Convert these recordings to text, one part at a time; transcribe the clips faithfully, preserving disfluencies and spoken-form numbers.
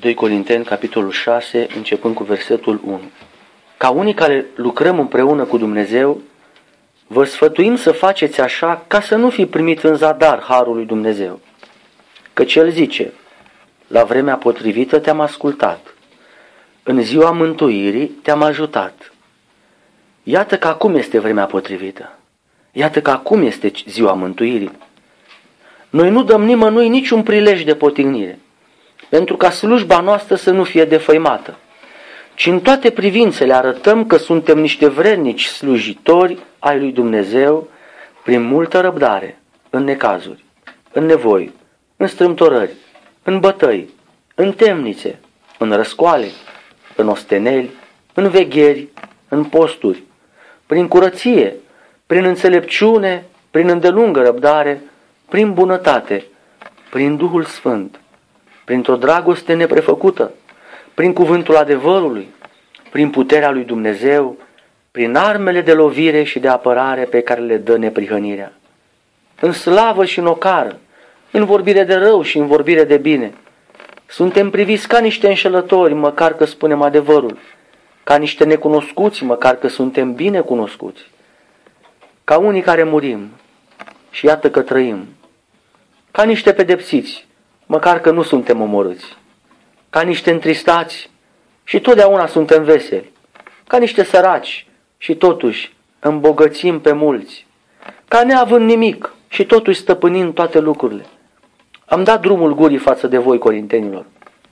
doi Corinteni, capitolul șase, începând cu versetul unu. Ca unii care lucrăm împreună cu Dumnezeu, vă sfătuim să faceți așa ca să nu fi primit în zadar harul lui Dumnezeu. Căci El zice, la vremea potrivită te-am ascultat, în ziua mântuirii te-am ajutat. Iată că acum este vremea potrivită, iată că acum este ziua mântuirii. Noi nu dăm nimănui niciun prilej de potignire, pentru ca slujba noastră să nu fie defăimată, ci în toate privințele arătăm că suntem niște vrednici slujitori ai lui Dumnezeu prin multă răbdare, în necazuri, în nevoi, în strâmtorări, în bătăi, în temnițe, în răscoale, în osteneli, în vegheri, în posturi, prin curăție, prin înțelepciune, prin îndelungă răbdare, prin bunătate, prin Duhul Sfânt, printr-o dragoste neprefăcută, prin cuvântul adevărului, prin puterea lui Dumnezeu, prin armele de lovire și de apărare pe care le dă neprihănirea, în slavă și în ocară, în vorbire de rău și în vorbire de bine. Suntem priviți ca niște înșelători, măcar că spunem adevărul, ca niște necunoscuți, măcar că suntem bine cunoscuți, ca unii care murim și iată că trăim, ca niște pedepsiți, măcar că nu suntem omorâți, ca niște întristați și totdeauna suntem veseli, ca niște săraci și totuși îmbogățim pe mulți, ca neavând nimic și totuși stăpânind toate lucrurile. Am dat drumul gurii față de voi, corintenilor.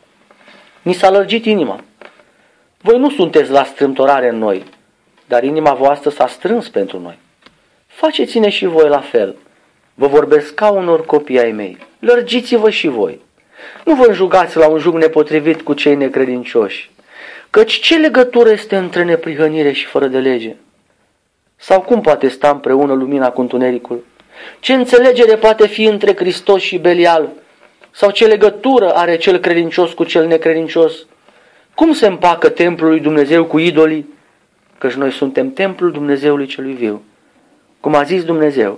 Ni s-a lărgit inima. Voi nu sunteți la strâmtorare în noi, dar inima voastră s-a strâns pentru noi. Faceți-ne și voi la fel. Vă vorbesc ca unor copii ai mei. Lărgiți-vă și voi. Nu vă înjugați la un jug nepotrivit cu cei necredincioși, căci ce legătură este între neprihănire și fără de lege? Sau cum poate sta împreună lumina cu întunericul? Ce înțelegere poate fi între Hristos și Belial? Sau ce legătură are cel credincios cu cel necredincios? Cum se împacă templul lui Dumnezeu cu idolii? Căci noi suntem templul Dumnezeului celui viu. Cum a zis Dumnezeu,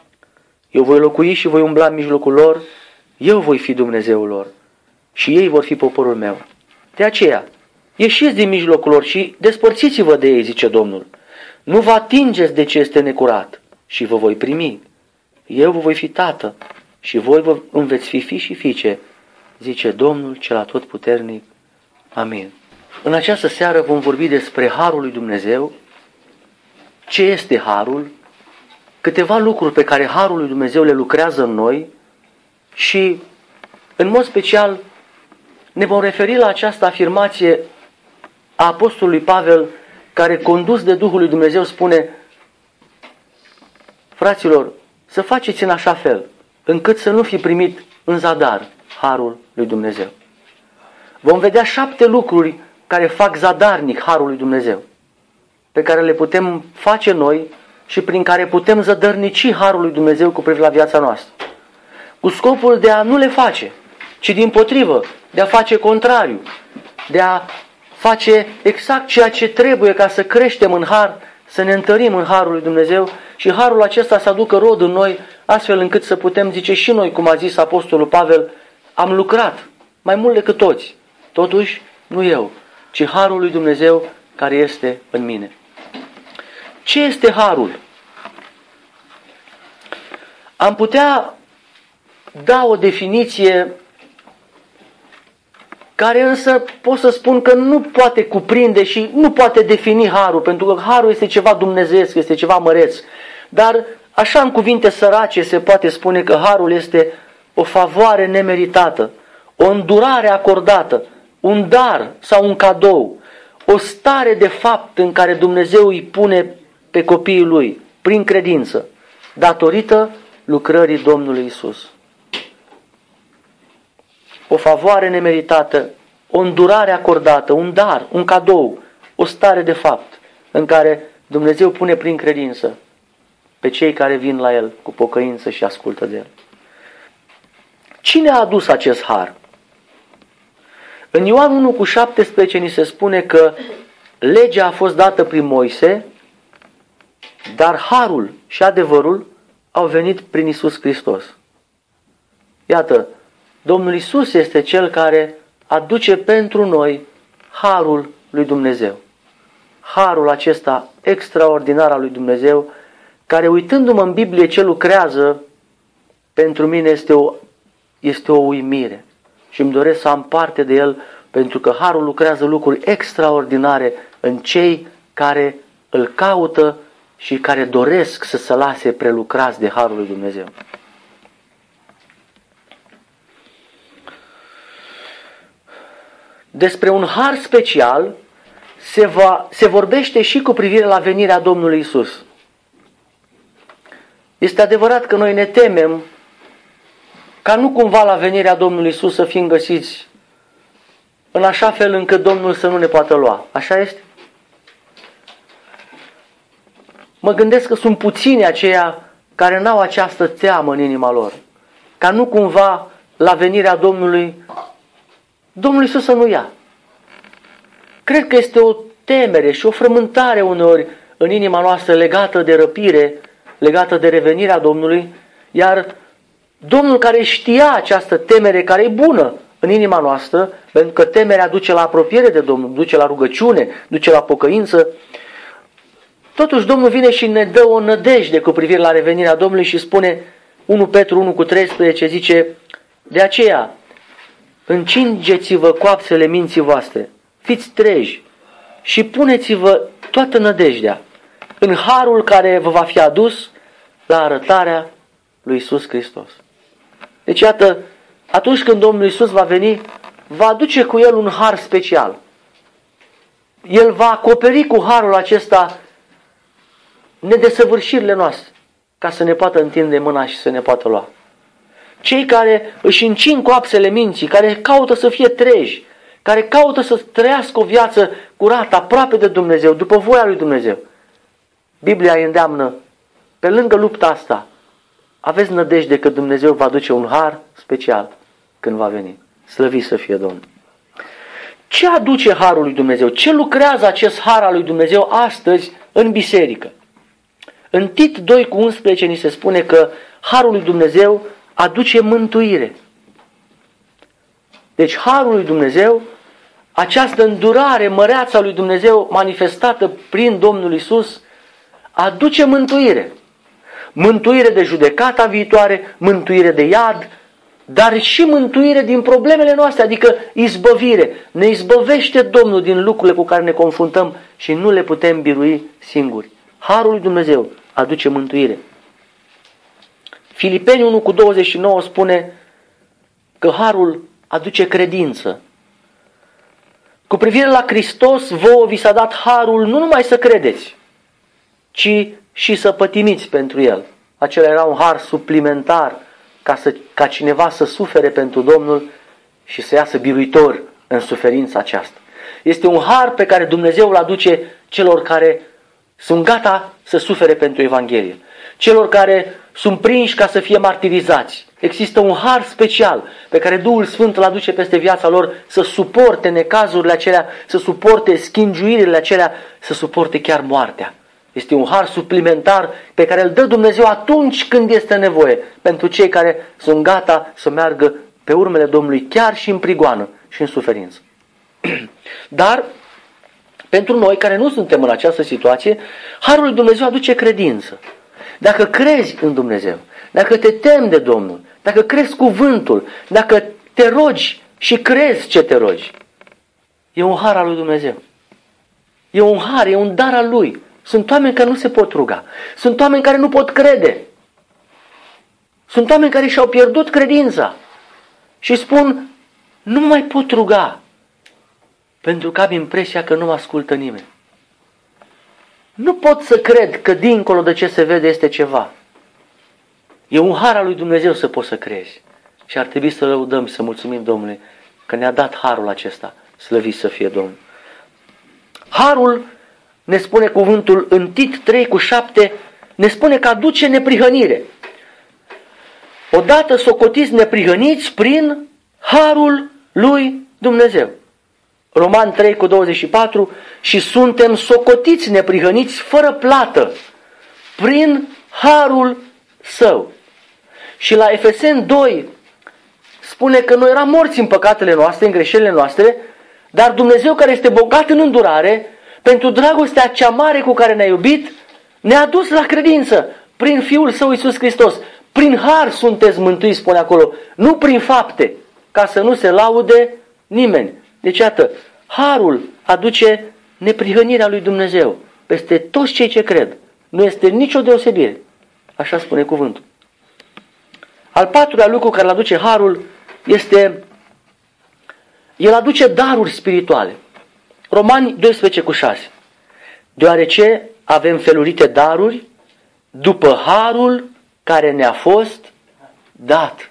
eu voi locui și voi umbla în mijlocul lor, eu voi fi Dumnezeul lor și ei vor fi poporul meu. De aceea, ieșiți din mijlocul lor și despărțiți-vă de ei, zice Domnul. Nu vă atingeți de ce este necurat și vă voi primi. Eu vă voi fi tată și voi vă îmi veți fi fi și fiice, zice Domnul cel atotputernic. Amin. În această seară vom vorbi despre Harul lui Dumnezeu, ce este Harul, câteva lucruri pe care Harul lui Dumnezeu le lucrează în noi și, în mod special, ne vom referi la această afirmație a apostolului Pavel, care, condus de Duhul lui Dumnezeu, spune: fraților, să faceți în așa fel, încât să nu fi primit în zadar Harul lui Dumnezeu. Vom vedea șapte lucruri care fac zadarnic Harul lui Dumnezeu, pe care le putem face noi și prin care putem zădărnici Harul lui Dumnezeu cu privire la viața noastră, cu scopul de a nu le face, ci dimpotrivă, de a face contrariu, de a face exact ceea ce trebuie ca să creștem în har, să ne întărim în Harul lui Dumnezeu și Harul acesta să aducă rod în noi, astfel încât să putem zice și noi, cum a zis apostolul Pavel, am lucrat mai mult decât toți, totuși nu eu, ci Harul lui Dumnezeu care este în mine. Ce este Harul? Am putea da o definiție care însă pot să spun că nu poate cuprinde și nu poate defini Harul, pentru că Harul este ceva dumnezeiesc, este ceva măreț. Dar așa în cuvinte sărace se poate spune că Harul este o favoare nemeritată, o îndurare acordată, un dar sau un cadou, o stare de fapt în care Dumnezeu îi pune pe copiii Lui, prin credință, datorită lucrării Domnului Isus. O favoare nemeritată, o îndurare acordată, un dar, un cadou, o stare de fapt în care Dumnezeu pune prin credință pe cei care vin la El cu pocăință și ascultă de El. Cine a adus acest har? În Ioan unu cu șaptesprezece ni se spune că legea a fost dată prin Moise, dar harul și adevărul au venit prin Iisus Hristos. Iată, Domnul Iisus este Cel care aduce pentru noi harul lui Dumnezeu. Harul acesta extraordinar al lui Dumnezeu, care uitându-mă în Biblie ce lucrează, pentru mine este o, este o uimire. Și îmi doresc să am parte de el, pentru că harul lucrează lucruri extraordinare în cei care îl caută și care doresc să se lase prelucrați de harul lui Dumnezeu. Despre un har special se, va, se vorbește și cu privire la venirea Domnului Isus. Este adevărat că noi ne temem ca nu cumva la venirea Domnului Isus să fim găsiți în așa fel încât Domnul să nu ne poată lua. Așa este? Mă gândesc că sunt puțini aceia care n-au această teamă în inima lor. Ca nu cumva la venirea Domnului, Domnul Iisus să nu ia. Cred că este o temere și o frământare uneori în inima noastră legată de răpire, legată de revenirea Domnului, iar Domnul care știa această temere care e bună în inima noastră, pentru că temerea duce la apropiere de Domnul, duce la rugăciune, duce la pocăință, totuși Domnul vine și ne dă o nădejde cu privire la revenirea Domnului și spune unu Petru unu cu treisprezece, zice, de aceea încingeți-vă coapsele minții voastre, fiți treji și puneți-vă toată nădejdea în harul care vă va fi adus la arătarea lui Iisus Hristos. Deci iată, atunci când Domnul Iisus va veni, va aduce cu El un har special. El va acoperi cu harul acesta nedesăvârșirile noastre, ca să ne poată întinde mâna și să ne poată lua. Cei care își încin coapsele minții, care caută să fie treji, care caută să trăiască o viață curată, aproape de Dumnezeu, după voia lui Dumnezeu. Biblia îi îndeamnă, pe lângă lupta asta, aveți nădejde că Dumnezeu va aduce un har special când va veni. Slăvit să fie Domnul. Ce aduce harul lui Dumnezeu? Ce lucrează acest har al lui Dumnezeu astăzi în biserică? În Tit doi cu unsprezece ni se spune că harul lui Dumnezeu aduce mântuire. Deci harul lui Dumnezeu, această îndurare măreață a lui Dumnezeu manifestată prin Domnul Iisus, aduce mântuire. Mântuire de judecata viitoare, mântuire de iad, dar și mântuire din problemele noastre, adică izbăvire. Ne izbăvește Domnul din lucrurile cu care ne confruntăm și nu le putem birui singuri. Harul lui Dumnezeu aduce mântuire. Filipeni unu cu douăzeci și nouă spune că harul aduce credință. Cu privire la Hristos, vouă vi s-a dat harul nu numai să credeți, ci și să pătimiți pentru El. Acela era un har suplimentar ca, să, ca cineva să sufere pentru Domnul și să iasă biruitor în suferința aceasta. Este un har pe care Dumnezeu îl aduce celor care sunt gata să sufere pentru Evanghelie, celor care sunt prinși ca să fie martirizați. Există un har special pe care Duhul Sfânt îl aduce peste viața lor să suporte necazurile acelea, să suporte schingiuirile acelea, să suporte chiar moartea. Este un har suplimentar pe care îl dă Dumnezeu atunci când este nevoie pentru cei care sunt gata să meargă pe urmele Domnului chiar și în prigoană și în suferință. Dar pentru noi care nu suntem în această situație, harul lui Dumnezeu aduce credință. Dacă crezi în Dumnezeu, dacă te temi de Domnul, dacă crezi cuvântul, dacă te rogi și crezi ce te rogi, e un har al lui Dumnezeu. E un har, e un dar al Lui. Sunt oameni care nu se pot ruga. Sunt oameni care nu pot crede. Sunt oameni care și-au pierdut credința și spun, nu mai pot ruga, pentru că am impresia că nu mă ascultă nimeni. Nu pot să cred că dincolo de ce se vede este ceva. E un har al lui Dumnezeu să poți să crezi. Și ar trebui să lăudăm și să mulțumim Domnului că ne-a dat harul acesta. Slăvit să fie Domnul. Harul, ne spune cuvântul în Tit trei cu șapte, ne spune că aduce neprihănire. Odată socotiți neprihăniți prin harul lui Dumnezeu. Roman trei cu douăzeci și patru, și suntem socotiți neprihăniți fără plată prin harul Său. Și la Efeseni doi spune că noi eram morți în păcatele noastre, în greșelile noastre, dar Dumnezeu care este bogat în îndurare, pentru dragostea cea mare cu care ne-a iubit, ne-a dus la credință prin Fiul Său Iisus Hristos. Prin har sunteți mântuiți, spune acolo, nu prin fapte, ca să nu se laude nimeni. Deci, iată, harul aduce neprihănirea lui Dumnezeu peste toți cei ce cred. Nu este nicio deosebire. Așa spune cuvântul. Al patrulea lucru care îl aduce harul este, el aduce daruri spirituale. Romani doisprezece cu șase. Deoarece avem felurite daruri după harul care ne-a fost dat.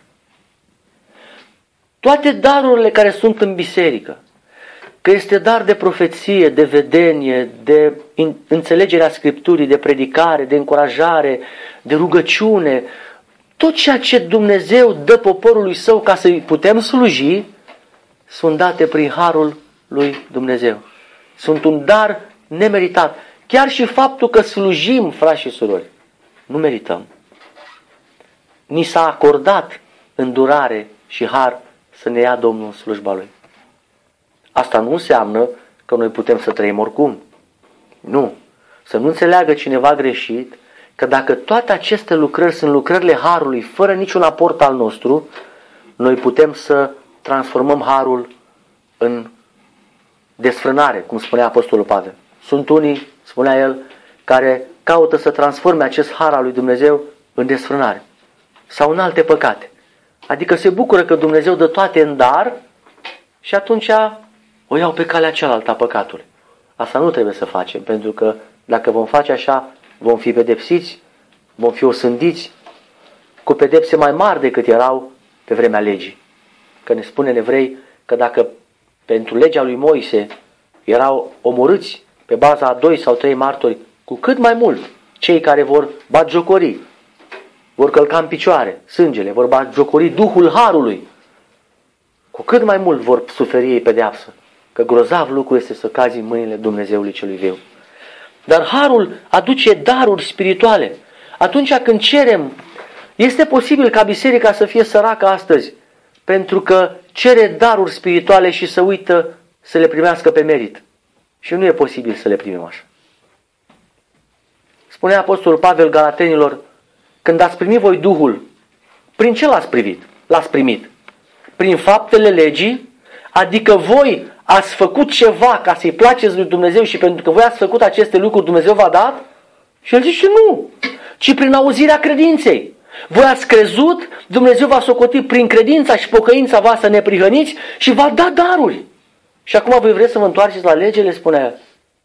Toate darurile care sunt în biserică, că este dar de profeție, de vedenie, de înțelegerea Scripturii, de predicare, de încurajare, de rugăciune, tot ceea ce Dumnezeu dă poporului Său ca să-i putem sluji, sunt date prin harul lui Dumnezeu. Sunt un dar nemeritat. Chiar și faptul că slujim, frați și surori, nu merităm. Ni s-a acordat îndurare și har să ne ia Domnul în slujba Lui. Asta nu înseamnă că noi putem să trăim oricum. Nu. Să nu înțeleagă cineva greșit că dacă toate aceste lucrări sunt lucrările harului, fără niciun aport al nostru, noi putem să transformăm harul în desfrânare, cum spunea Apostolul Pavel. Sunt unii, spunea el, care caută să transforme acest har al lui Dumnezeu în desfrânare sau în alte păcate. Adică se bucură că Dumnezeu dă toate în dar și atunci o iau pe calea cealaltă a păcatului. Asta nu trebuie să facem, pentru că dacă vom face așa, vom fi pedepsiți, vom fi osândiți cu pedepse mai mari decât erau pe vremea legii. Că ne spune în Evrei că dacă pentru legea lui Moise erau omorâți pe baza a doi sau trei martori, cu cât mai mult cei care vor batjocori, vor călca în picioare sângele, vor batjocori Duhul Harului, cu cât mai mult vor suferi ei pedeapsă. Că grozav lucru este să cazi în mâinile Dumnezeului celui viu. Dar harul aduce daruri spirituale. Atunci când cerem, este posibil ca biserica să fie săracă astăzi, pentru că cere daruri spirituale și să uită să le primească pe merit. Și nu e posibil să le primim așa. Spunea Apostolul Pavel Galatenilor, când ați primit voi Duhul, prin ce l-ați privit? L-ați primit? Prin faptele legii? Adică voi ați făcut ceva ca să-i placeți lui Dumnezeu și pentru că voi ați făcut aceste lucruri, Dumnezeu v-a dat? Și el zice nu, ci prin auzirea credinței. Voi ați crezut, Dumnezeu v-a socotit prin credința și pocăința voastră neprihăniți și v-a dat daruri. Și acum voi vreți să vă întoarceți la lege, le spunea el.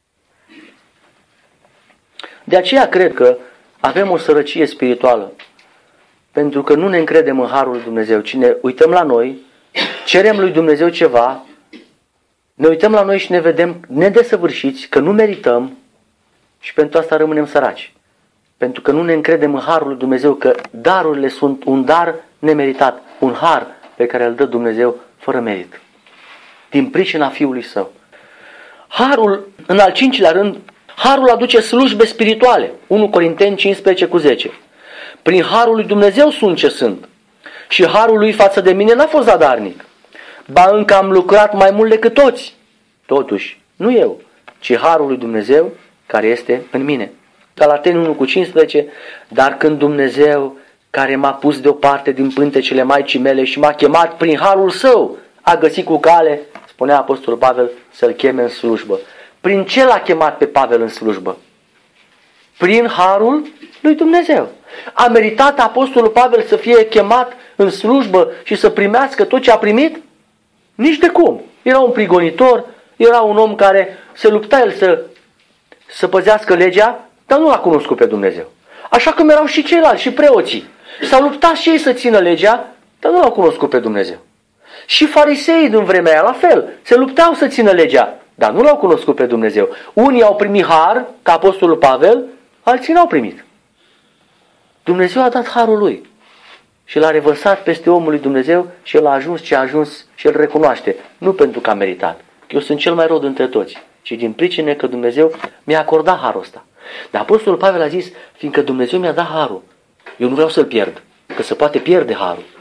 De aceea cred că avem o sărăcie spirituală, pentru că nu ne încredem în harul lui Dumnezeu, ci ne uităm la noi, cerem lui Dumnezeu ceva, ne uităm la noi și ne vedem nedesăvârșiți, că nu merităm și pentru asta rămânem săraci. Pentru că nu ne încredem în harul lui Dumnezeu, că darurile sunt un dar nemeritat, un har pe care îl dă Dumnezeu fără merit, din pricina Fiului Său. Harul, în al cincilea rând, harul aduce slujbe spirituale. unu Corinteni cincisprezece cu zece. Prin harul lui Dumnezeu sunt ce sunt. Și harul lui față de mine n-a fost zadarnic. Ba încă am lucrat mai mult decât toți. Totuși, nu eu, ci harul lui Dumnezeu care este în mine. Galateni unu cu cincisprezece. Dar când Dumnezeu, care m-a pus deoparte din pântecele maicii mele și m-a chemat prin harul Său, a găsit cu cale, spunea Apostolul Pavel, să-l cheme în slujbă. Prin ce l-a chemat pe Pavel în slujbă? Prin harul lui Dumnezeu. A meritat Apostolul Pavel să fie chemat în slujbă și să primească tot ce a primit? Nici de cum. Era un prigonitor, era un om care se lupta el să, să păzească legea, dar nu l-a cunoscut pe Dumnezeu. Așa cum erau și ceilalți, și preoții. S-au luptat și ei să țină legea, dar nu l-au cunoscut pe Dumnezeu. Și fariseii din vremea aia, la fel, se luptau să țină legea, dar nu l-au cunoscut pe Dumnezeu. Unii au primit har, ca Apostolul Pavel, alții n-au primit. Dumnezeu a dat harul lui și l-a revărsat peste omul lui Dumnezeu și el a ajuns ce a ajuns și el recunoaște. Nu pentru că a meritat, că eu sunt cel mai rău dintre toți, ci din pricine că Dumnezeu mi-a acordat harul ăsta. Dar Apostolul Pavel a zis, fiindcă Dumnezeu mi-a dat harul, eu nu vreau să-l pierd, că se poate pierde harul.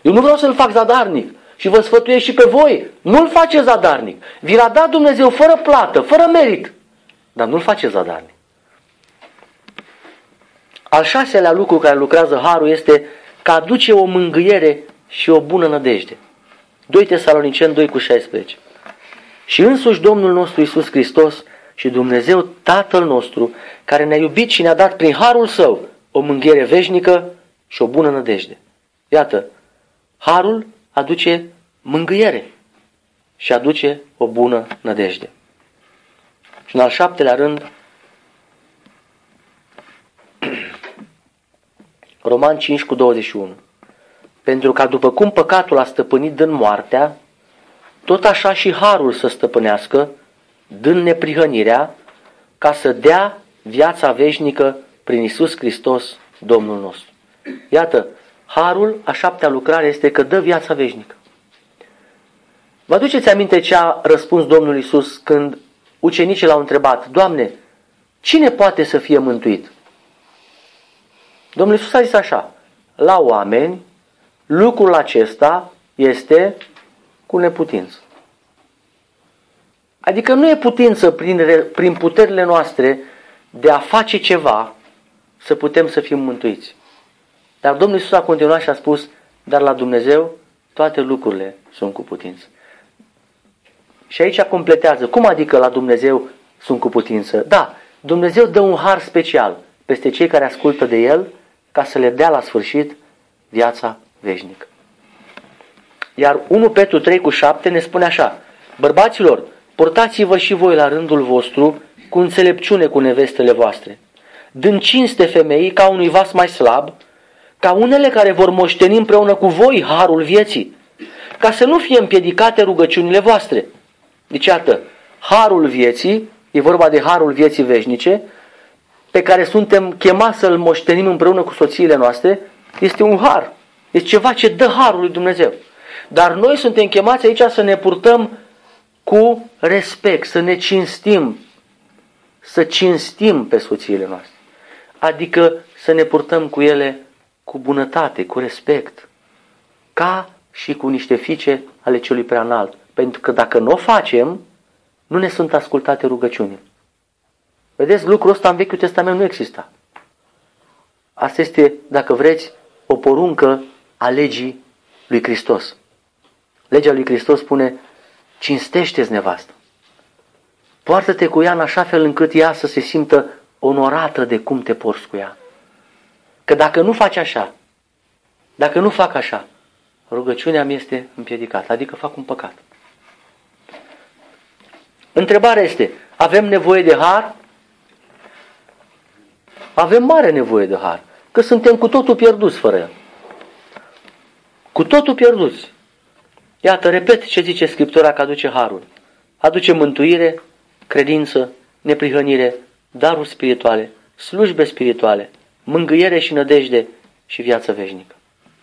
Eu nu vreau să-l fac zadarnic și vă sfătuiesc și pe voi. Nu-l faceți zadarnic. Vi l-a dat Dumnezeu fără plată, fără merit, dar nu-l faceți zadarnic. Al șaselea lucru care lucrează harul este că aduce o mângâiere și o bună nădejde. doi Tesaloniceni doi cu șaisprezece. Și însuși Domnul nostru Iisus Hristos și Dumnezeu Tatăl nostru, care ne-a iubit și ne-a dat prin harul Său o mânghiere veșnică și o bună nădejde. Iată, harul aduce mângâiere și aduce o bună nădejde. Și în al șaptelea rând, Roman cinci cu douăzeci și unu. Pentru că după cum păcatul a stăpânit dând moartea, tot așa și harul să stăpânească, dând neprihănirea, ca să dea viața veșnică prin Iisus Hristos, Domnul nostru. Iată, harul, a șaptea lucrare, este că dă viața veșnică. Vă aduceți aminte ce a răspuns Domnul Iisus când ucenicii l-au întrebat: Doamne, cine poate să fie mântuit? Domnul Iisus a zis așa: la oameni, lucrul acesta este cu neputință. Adică nu e putință prin, prin puterile noastre de a face ceva să putem să fim mântuiți. Dar Domnul Iisus a continuat și a spus: dar la Dumnezeu toate lucrurile sunt cu putință. Și aici completează. Cum adică la Dumnezeu sunt cu putință? Da, Dumnezeu dă un har special peste cei care ascultă de El, ca să le dea la sfârșit viața veșnică. Iar unu Petru trei cu șapte ne spune așa: bărbaților, purtați-vă și voi la rândul vostru cu înțelepciune cu nevestele voastre, dând cinste femeii ca unui vas mai slab, ca unele care vor moșteni împreună cu voi harul vieții, ca să nu fie împiedicate rugăciunile voastre. Deci, iată, harul vieții, e vorba de harul vieții veșnice, pe care suntem chemați să-l moștenim împreună cu soțiile noastre, este un har. Este ceva ce dă harul lui Dumnezeu. Dar noi suntem chemați aici să ne purtăm cu respect, să ne cinstim, să cinstim pe soțiile noastre. Adică să ne purtăm cu ele cu bunătate, cu respect, ca și cu niște fiice ale celui preanalt. Pentru că dacă nu o facem, nu ne sunt ascultate rugăciunile. Vedeți, lucrul ăsta în Vechiul Testament nu exista. Asta este, dacă vreți, o poruncă a legii lui Hristos. Legea lui Hristos spune: cinstește-ți nevastă. Poartă-te cu ea în așa fel încât ea să se simtă onorată de cum te porți cu ea. Că dacă nu faci așa, dacă nu fac așa, rugăciunea mi este împiedicată, adică fac un păcat. Întrebarea este: avem nevoie de har? Avem mare nevoie de har, că suntem cu totul pierduți fără el. Cu totul pierduți. Iată, repet ce zice Scriptura că aduce harul. Aduce mântuire, credință, neprihănire, daruri spirituale, slujbe spirituale, mângâiere și nădejde și viață veșnică.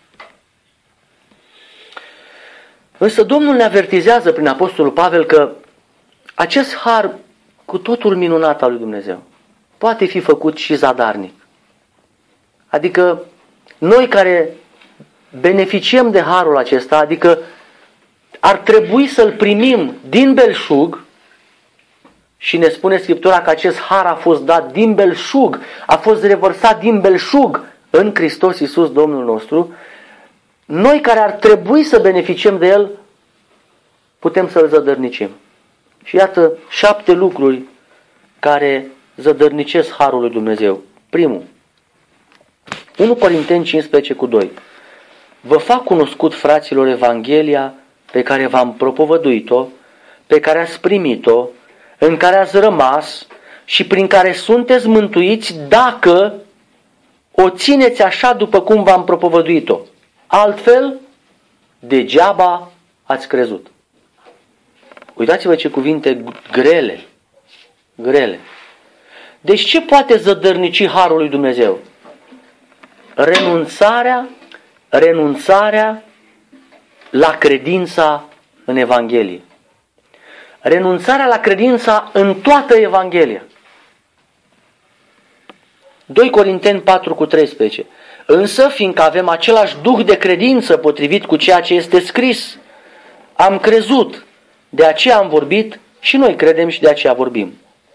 Însă Domnul ne avertizează prin Apostolul Pavel că acest har cu totul minunat al lui Dumnezeu poate fi făcut și zadarnic. Adică noi care beneficiem de harul acesta, adică ar trebui să-l primim din belșug, și ne spune Scriptura că acest har a fost dat din belșug, a fost revărsat din belșug în Hristos Iisus Domnul nostru. Noi care ar trebui să beneficiem de el, putem să-l zădărnicim. Și iată șapte lucruri care zădărnicesc harul lui Dumnezeu. Primul, unu Corinteni cincisprezece cu doi. Vă fac cunoscut, fraților, Evanghelia pe care v-am propovăduit-o, pe care ați primit-o, în care ați rămas și prin care sunteți mântuiți dacă o țineți așa după cum v-am propovăduit-o. Altfel, degeaba ați crezut. Uitați-vă ce cuvinte grele, grele. Deci ce poate zădărnici harul lui Dumnezeu? Renunțarea, renunțarea la credința în Evanghelie. Renunțarea la credința în toată Evanghelia. doi Corinteni patru cu treisprezece. Însă, fiindcă avem același duh de credință potrivit cu ceea ce este scris, am crezut, de aceea am vorbit și noi credem și de aceea vorbim.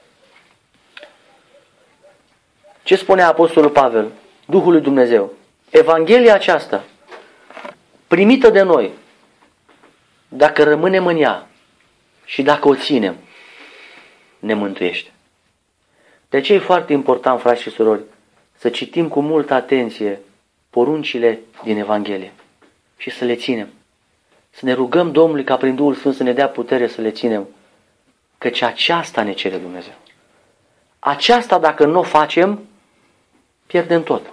Ce spunea Apostolul Pavel? Duhul lui Dumnezeu. Evanghelia aceasta, primită de noi, dacă rămânem în ea și dacă o ținem, ne mântuiește. De aceea e foarte important, frați și surori, să citim cu multă atenție poruncile din Evanghelie și să le ținem. Să ne rugăm Domnului ca prin Duhul Sfânt să ne dea putere să le ținem, căci aceasta ne cere Dumnezeu. Aceasta, dacă nu o facem, pierdem tot.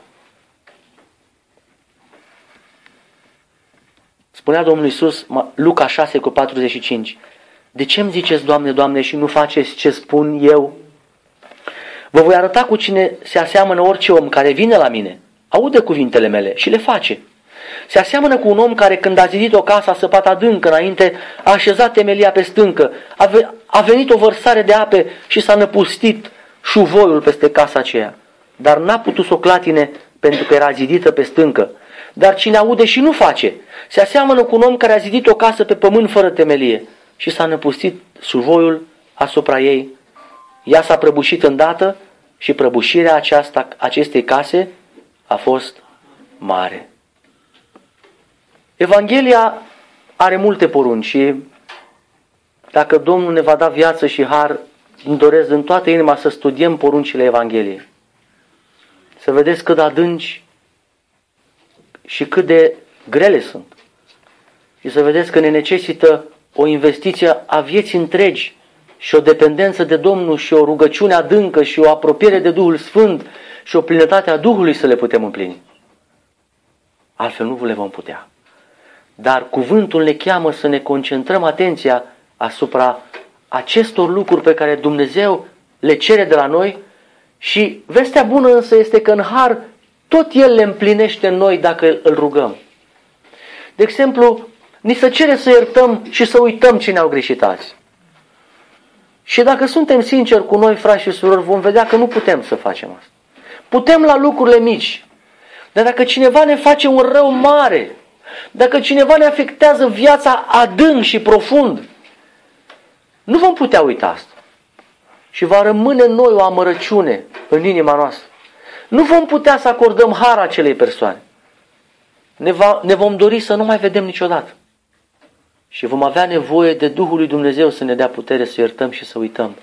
Spunea Domnul Iisus, Luca șase cu patruzeci și cinci, de ce îmi ziceți, Doamne, Doamne, și nu faceți ce spun eu? Vă voi arăta cu cine se aseamănă orice om care vine la mine, aude cuvintele mele și le face. Se aseamănă cu un om care, când a zidit o casă, a săpat adânc înainte, a așezat temelia pe stâncă, a venit o vărsare de ape și s-a năpustit șuvoiul peste casa aceea. Dar n-a putut să o clatine pentru că era zidită pe stâncă. Dar cine aude și nu face, se aseamănă cu un om care a zidit o casă pe pământ fără temelie și s-a năpustit șuvoiul asupra ei. Ea s-a prăbușit îndată și prăbușirea aceasta, acestei case a fost mare. Evanghelia are multe porunci și dacă Domnul ne va da viață și har, îmi doresc în toată inima să studiem poruncile Evangheliei. Să vedeți cât de adânci și cât de grele sunt. Și să vedeți că ne necesită o investiție a vieții întregi și o dependență de Domnul și o rugăciune adâncă și o apropiere de Duhul Sfânt și o plinătate a Duhului să le putem împlini. Altfel nu le vom putea. Dar cuvântul ne cheamă să ne concentrăm atenția asupra acestor lucruri pe care Dumnezeu le cere de la noi și vestea bună însă este că în har tot El le împlinește în noi dacă îl rugăm. De exemplu, ni se cere să iertăm și să uităm ce ne-au greșit azi. Și dacă suntem sinceri cu noi, frați și surori, vom vedea că nu putem să facem asta. Putem la lucrurile mici, dar dacă cineva ne face un rău mare, dacă cineva ne afectează viața adânc și profund, nu vom putea uita asta. Și va rămâne în noi o amărăciune în inima noastră. Nu vom putea să acordăm har acelei persoane. Ne, va, ne vom dori să nu mai vedem niciodată. Și vom avea nevoie de Duhul lui Dumnezeu să ne dea putere să iertăm și să uităm.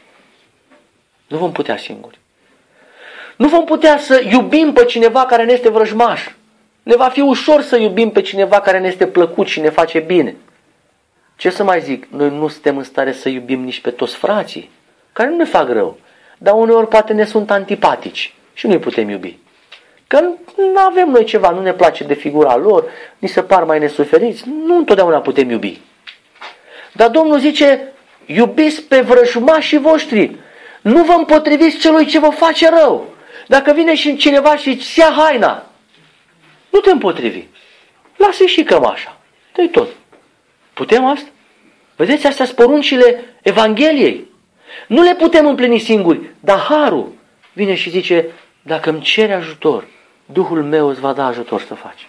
Nu vom putea singuri. Nu vom putea să iubim pe cineva care ne este vrăjmaș. Ne va fi ușor să iubim pe cineva care ne este plăcut și ne face bine. Ce să mai zic? Noi nu suntem în stare să iubim nici pe toți frații, care nu ne fac rău, dar uneori poate ne sunt antipatici și nu-i putem iubi. Că nu avem noi ceva, nu ne place de figura lor, ni se par mai nesuferiți, nu întotdeauna putem iubi. Dar Domnul zice, iubiți pe vrăjmașii voștri, nu vă împotriviți celui ce vă face rău. Dacă vine și cineva și îți ia haina, nu te împotrivi. Lasă-i și cămașa. Dă-i tot. Putem asta? Vedeți, astea sunt poruncile Evangheliei. Nu le putem împlini singuri, dar harul vine și zice, dacă îmi cere ajutor, Duhul meu îți va da ajutor să faci.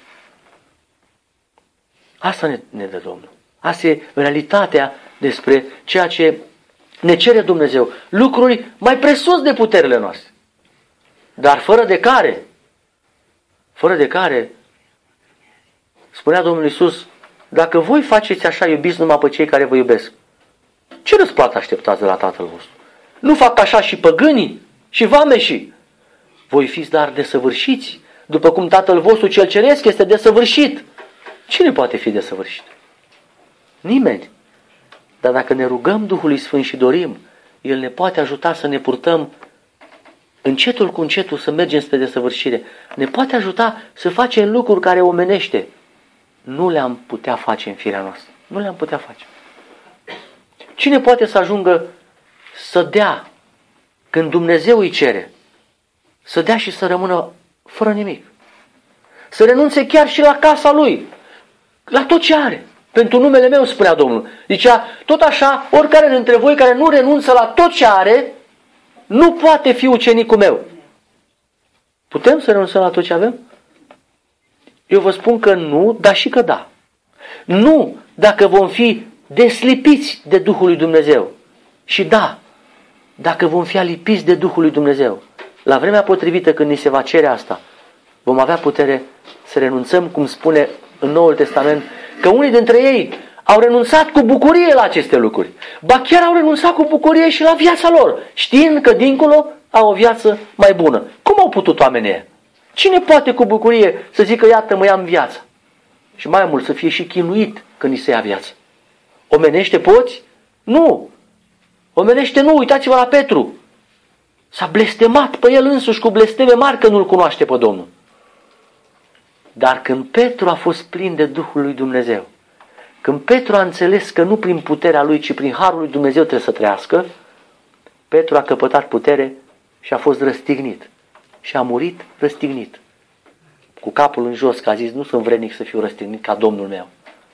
Asta ne, ne dă Domnul. Asta e realitatea despre ceea ce ne cere Dumnezeu. Lucruri mai presus de puterile noastre. Dar fără de care, fără de care, spunea Domnul Iisus, dacă voi faceți așa, iubiți numai pe cei care vă iubesc, ce răsplată așteptați de la Tatăl vostru? Nu fac așa și păgânii și vameșii? Voi fiți dar desăvârșiți, după cum Tatăl vostru cel ceresc este desăvârșit. Cine poate fi desăvârșit? Nimeni. Dar dacă ne rugăm Duhului Sfânt și dorim, El ne poate ajuta să ne purtăm încetul cu încetul, să mergem spre desăvârșire. Ne poate ajuta să facem lucruri care omenește nu le-am putea face în firea noastră. Nu le-am putea face. Cine poate să ajungă să dea când Dumnezeu îi cere? Să dea și să rămână fără nimic. Să renunțe chiar și la casa lui, la tot ce are. Pentru numele meu, spunea Domnul. Zicea, tot așa, oricare dintre voi care nu renunță la tot ce are, nu poate fi ucenicul meu. Putem să renunțăm la tot ce avem? Eu vă spun că nu, dar și că da. Nu dacă vom fi deslipiți de Duhul lui Dumnezeu. Și da, dacă vom fi alipiți de Duhul lui Dumnezeu. La vremea potrivită când ni se va cere asta, vom avea putere să renunțăm, cum spune în Noul Testament, că unii dintre ei au renunțat cu bucurie la aceste lucruri. Ba chiar au renunțat cu bucurie și la viața lor, știind că dincolo au o viață mai bună. Cum au putut oamenii ăia? Cine poate cu bucurie să zică, iată, mă ia-mi viața? Și mai mult, să fie și chinuit când îi se ia viața. Omenește poți? Nu. Omenește nu, uitați-vă la Petru. S-a blestemat pe el însuși cu blesteme mari că nu-L cunoaște pe Domnul. Dar când Petru a fost plin de Duhul lui Dumnezeu, când Petru a înțeles că nu prin puterea lui, ci prin harul lui Dumnezeu trebuie să trăiască, Petru a căpătat putere și a fost răstignit. Și a murit răstignit. Cu capul în jos, că a zis, nu sunt vrednic să fiu răstignit ca Domnul meu.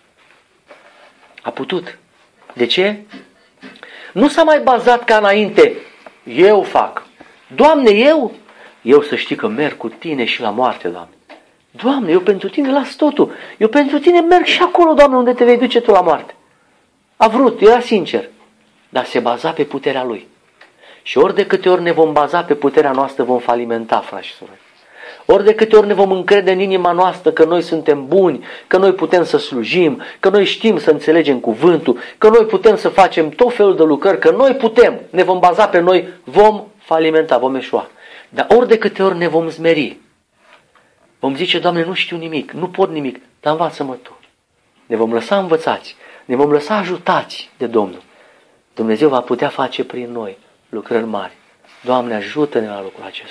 A putut. De ce? Nu s-a mai bazat ca înainte. Eu fac. Doamne, eu? Eu să știi că merg cu tine și la moarte, Doamne. Doamne, eu pentru tine las totul. Eu pentru tine merg și acolo, Doamne, unde te vei duce tu la moarte. A vrut, era sincer. Dar se baza pe puterea lui. Și ori de câte ori ne vom baza pe puterea noastră, vom falimenta, frați și surori. Ori de câte ori ne vom încrede în inima noastră că noi suntem buni, că noi putem să slujim, că noi știm să înțelegem cuvântul, că noi putem să facem tot felul de lucrări, că noi putem, ne vom baza pe noi, vom falimenta, vom eșua. Dar ori de câte ori ne vom smeri, vom zice, Doamne, nu știu nimic, nu pot nimic, dar învață-mă Tu. Ne vom lăsa învățați, ne vom lăsa ajutați de Domnul. Dumnezeu va putea face prin noi lucrări mari. Doamne, ajută-ne la lucrul acesta.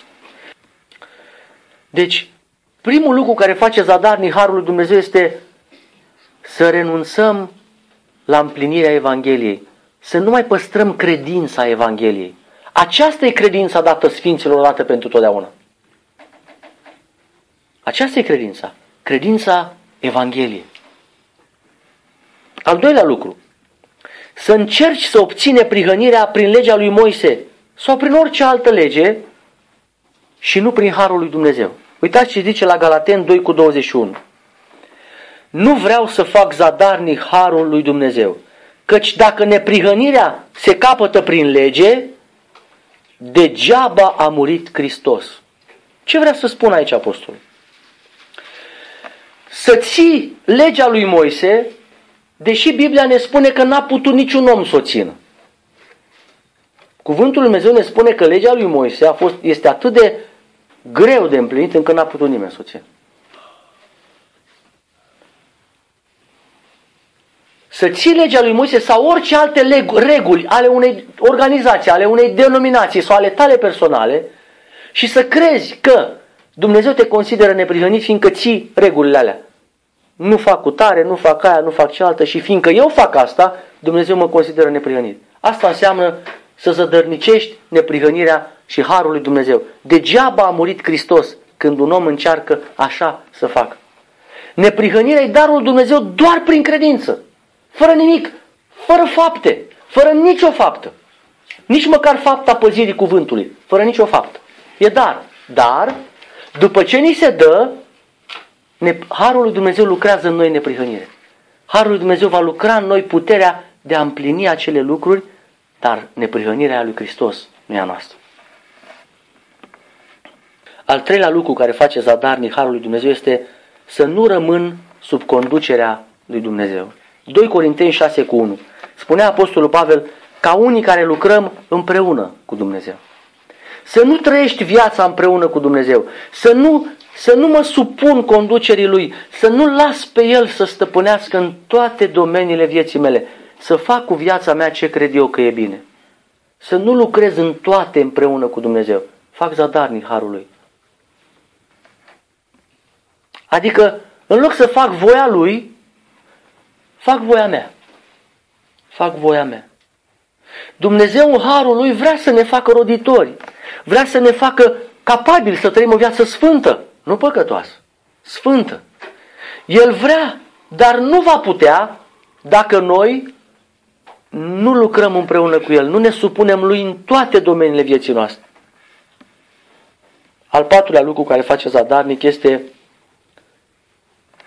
Deci, primul lucru care face zadarnic harul lui Dumnezeu este să renunțăm la împlinirea Evangheliei, să nu mai păstrăm credința Evangheliei. Aceasta e credința dată Sfinților odată pentru totdeauna. Aceasta e credința. Credința Evangheliei. Al doilea lucru. Să încerci să obții neprihănirea prin legea lui Moise sau prin orice altă lege și nu prin harul lui Dumnezeu. Uitați ce zice la Galateni doi cu douăzeci și unu. Nu vreau să fac zadarnic harul lui Dumnezeu, căci dacă neprihănirea se capătă prin lege, degeaba a murit Hristos. Ce vrea să spun aici apostolul? Să ții legea lui Moise, deși Biblia ne spune că n-a putut niciun om să o țină. Cuvântul lui Dumnezeu ne spune că legea lui Moise a fost, este atât de greu de împlinit încât n-a putut nimeni să o țină. Să ții legea lui Moise sau orice alte reguli ale unei organizații, ale unei denominații sau ale tale personale și să crezi că Dumnezeu te consideră neprihănit fiindcă ții regulile alea. Nu fac cu tare, nu fac aia, nu fac cealaltă și fiindcă eu fac asta, Dumnezeu mă consideră neprihănit. Asta înseamnă să zădărnicești neprihănirea și harul lui Dumnezeu. Degeaba a murit Hristos când un om încearcă așa să facă. Neprihănirea e darul lui Dumnezeu doar prin credință. Fără nimic, fără fapte, fără nicio faptă. Nici măcar fapta păzirii cuvântului, fără nicio faptă. E dar. Dar, după ce ni se dă, ne, harul lui Dumnezeu lucrează în noi neprihănire. Harul lui Dumnezeu va lucra în noi puterea de a împlini acele lucruri, dar neprihănirea lui Hristos nu e a noastră. Al treilea lucru care face zadarnic harul lui Dumnezeu este să nu rămân sub conducerea lui Dumnezeu. doi Corinteni șase cu unu. Spunea apostolul Pavel, ca unii care lucrăm împreună cu Dumnezeu. Să nu trăiești viața împreună cu Dumnezeu, să nu, să nu mă supun conducerii Lui, să nu las pe El să stăpânească în toate domeniile vieții mele, să fac cu viața mea ce cred eu că e bine. Să nu lucrez în toate împreună cu Dumnezeu. Fac zadarnic harul Lui. Adică, în loc să fac voia Lui, fac voia mea. Fac voia mea. Dumnezeu în harul Lui vrea să ne facă roditori. Vrea să ne facă capabili să trăim o viață sfântă, nu păcătoasă. Sfântă. El vrea, dar nu va putea dacă noi nu lucrăm împreună cu El, nu ne supunem Lui în toate domeniile vieții noastre. Al patrulea lucru care face zadarnic este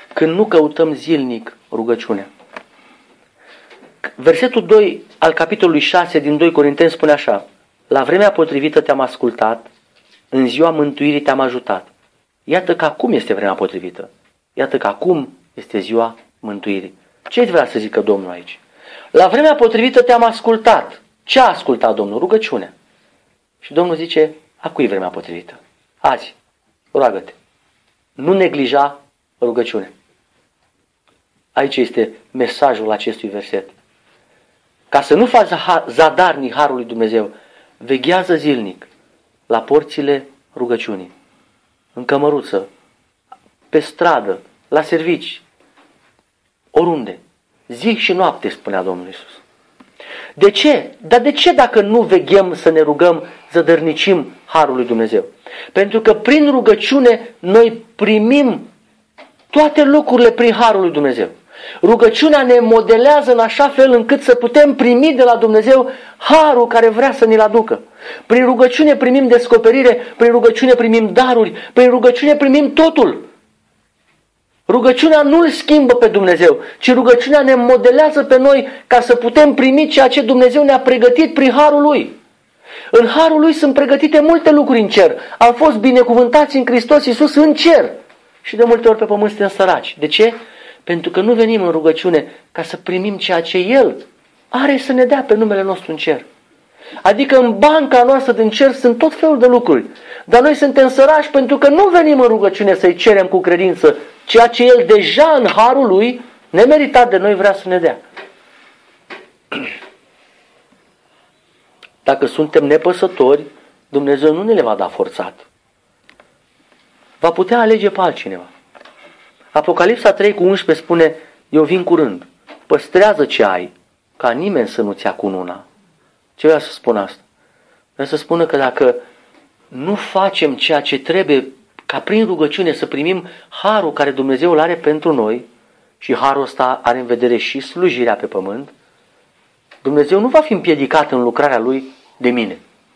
când nu căutăm zilnic rugăciunea. Versetul doi al capitolului șase din doi Corinteni spune așa: la vremea potrivită te-am ascultat, în ziua mântuirii te-am ajutat. Iată că acum este vremea potrivită. Iată că acum este ziua mântuirii. Ce vrea să zică Domnul aici? La vremea potrivită te-am ascultat. Ce a ascultat Domnul? Rugăciunea. Și Domnul zice: acum e vremea potrivită. Azi, roagă-te. Nu neglija rugăciunea. Aici este mesajul acestui verset. Ca să nu faci zadarnic harul lui Dumnezeu, veghează zilnic la porțile rugăciunii, în cămăruță, pe stradă, la servici, oriunde. Zi și noapte, spunea Domnul Iisus. De ce? Dar de ce dacă nu veghem să ne rugăm, zădărnicim harul lui Dumnezeu? Pentru că prin rugăciune noi primim toate lucrurile prin harul lui Dumnezeu. Rugăciunea ne modelează în așa fel încât să putem primi de la Dumnezeu harul care vrea să ne-l aducă. Prin rugăciune primim descoperire, prin rugăciune primim daruri, prin rugăciune primim totul. Rugăciunea nu îl schimbă pe Dumnezeu, ci rugăciunea ne modelează pe noi ca să putem primi ceea ce Dumnezeu ne-a pregătit prin harul Lui. În harul Lui sunt pregătite multe lucruri în cer. Am fost binecuvântați în Hristos Iisus în cer. Și de multe ori pe pământ suntem săraci. De ce? Pentru că nu venim în rugăciune ca să primim ceea ce El are să ne dea pe numele nostru în cer. Adică în banca noastră din cer sunt tot felul de lucruri. Dar noi suntem săraci pentru că nu venim în rugăciune să-i cerem cu credință ceea ce El deja în harul Lui, nemeritat de noi, vrea să ne dea. Dacă suntem nepăsători, Dumnezeu nu ne le va da forțat. Va putea alege pe altcineva. Apocalipsa trei cu unsprezece spune: eu vin curând, păstrează ce ai, ca nimeni să nu-ți ia cununa. Ce vrea să spun asta? Vrea să spună că dacă nu facem ceea ce trebuie ca prin rugăciune să primim harul care Dumnezeu îl are pentru noi, și harul ăsta are în vedere și slujirea pe pământ, Dumnezeu nu va fi împiedicat în lucrarea Lui de mine.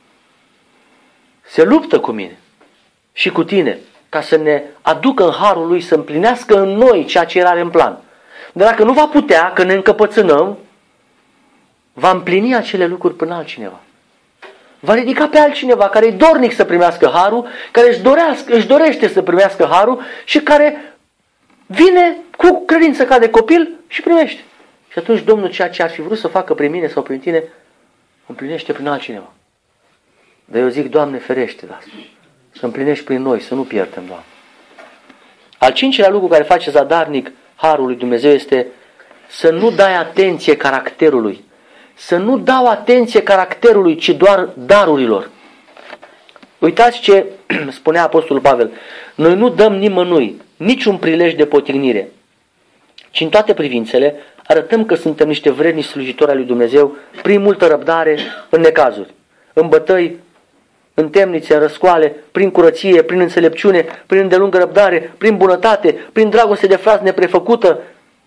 Se luptă cu mine și cu tine ca să ne aducă în harul Lui, să împlinească în noi ceea ce El are în plan. Dar dacă nu va putea, că ne încăpățânăm, va împlini acele lucruri până altcineva. Va ridica pe altcineva care e dornic să primească harul, care își, dorească, își dorește să primească harul și care vine cu credință ca de copil și primește. Și atunci Domnul ceea ce ar fi vrut să facă prin mine sau prin tine, împlinește prin altcineva. Dar eu zic: Doamne, ferește de asta. Să împlinești prin noi, să nu pierdem, Doamne. Al cincilea lucru care face zadarnic harul lui Dumnezeu este să nu dai atenție caracterului. Să nu dau atenție caracterului, ci doar darurilor. Uitați ce spunea Apostolul Pavel: noi nu dăm nimănui niciun prilej de potignire, ci în toate privințele arătăm că suntem niște vrednici slujitori ai lui Dumnezeu prin multă răbdare în necazuri, în bătăi, în temnițe, în răscoale, prin curăție, prin înțelepciune, prin îndelungă răbdare, prin bunătate, prin dragoste de frați neprefăcută,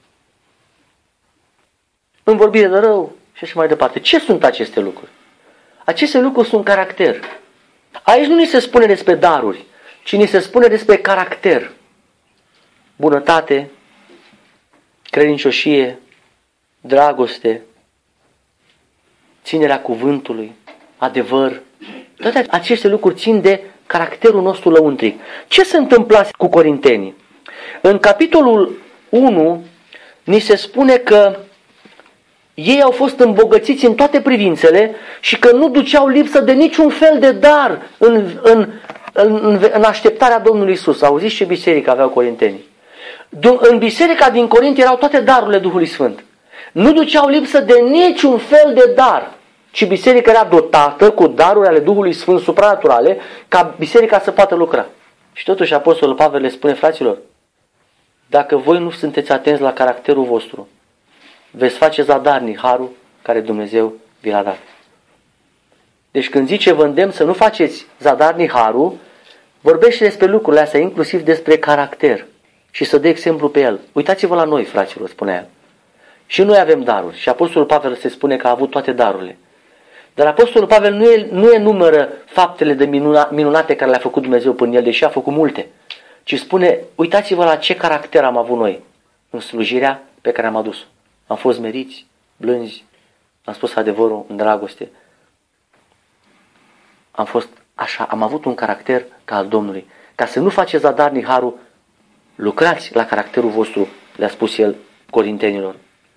în vorbire de rău și așa mai departe. Ce sunt aceste lucruri? Aceste lucruri sunt caracter. Aici nu ni se spune despre daruri, ci ni se spune despre caracter. Bunătate, credincioșie, dragoste, ținerea cuvântului, adevăr. Toate aceste lucruri țin de caracterul nostru lăuntric. Ce se întâmpla cu corintenii? În capitolul unu ni se spune că ei au fost îmbogățiți în toate privințele și că nu duceau lipsă de niciun fel de dar în, în, în, în așteptarea Domnului Iisus. Auziți ce biserică aveau corintenii? În biserica din Corint erau toate darurile Duhului Sfânt. Nu duceau lipsă de niciun fel de dar, ci biserica era dotată cu daruri ale Duhului Sfânt supranaturale ca biserica să poată lucra. Și totuși Apostolul Pavel le spune: fraților, dacă voi nu sunteți atenți la caracterul vostru, veți face zadarnic harul care Dumnezeu vi l-a dat. Deci când zice vă îndemn să nu faceți zadarnic harul, vorbește despre lucrurile astea, inclusiv despre caracter. Și să dea exemplu pe el. Uitați-vă la noi, fraților, spunea el. Și noi avem daruri. Și Apostolul Pavel se spune că a avut toate darurile. Dar Apostolul Pavel nu, e, nu enumără faptele de minuna, minunate care le-a făcut Dumnezeu până el, deși a făcut multe. ci spune, uitați-vă la ce caracter am avut noi în slujirea pe care am adus-o. Am fost meriți, blânzi, am spus adevărul în dragoste. Am fost așa, am avut un caracter ca al Domnului. Ca să nu faceți zadarnic harul, lucrați la caracterul vostru, le-a spus el corintenilor.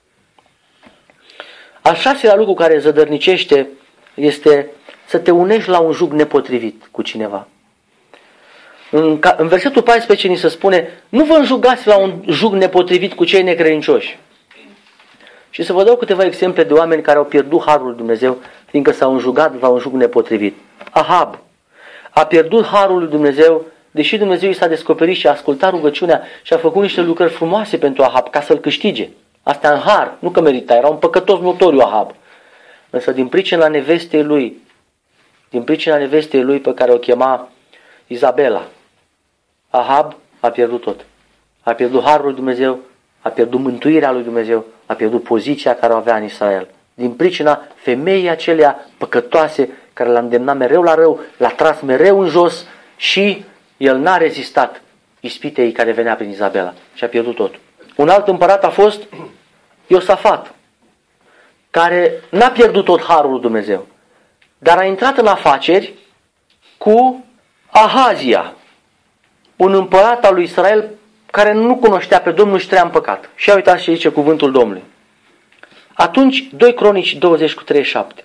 Al șaselea lucru care zădărnicește este să te unești la un jug nepotrivit cu cineva. În, în versetul paisprezece ni se spune, nu vă înjugați la un jug nepotrivit cu cei necredincioși. Și să vă dau câteva exemple de oameni care au pierdut harul lui Dumnezeu, fiindcă s-au înjugat la un jug nepotrivit. Ahab a pierdut harul lui Dumnezeu, deși Dumnezeu i s-a descoperit și a ascultat rugăciunea și a făcut niște lucrări frumoase pentru Ahab ca să-l câștige. Asta în har, nu că merita, era un păcătos notoriu Ahab. Însă din pricina nevestei lui, din pricina nevestei lui pe care o chema Izabela, Ahab a pierdut tot. A pierdut harul lui Dumnezeu, a pierdut mântuirea lui Dumnezeu, a pierdut poziția care o avea în Israel. Din pricina femeii acelea păcătoase care l-a îndemnat mereu la rău, l-a tras mereu în jos și el n-a rezistat ispitei care venea prin Izabela și a pierdut tot. Un alt împărat a fost Iosafat, care n-a pierdut tot harul lui Dumnezeu, dar a intrat în afaceri cu Ahazia, un împărat al lui Israel care nu cunoștea pe Domnul și trăia în păcat. Și a uitat ce zice cuvântul Domnului. Atunci, doi Cronici douăzeci cu treizeci și șapte.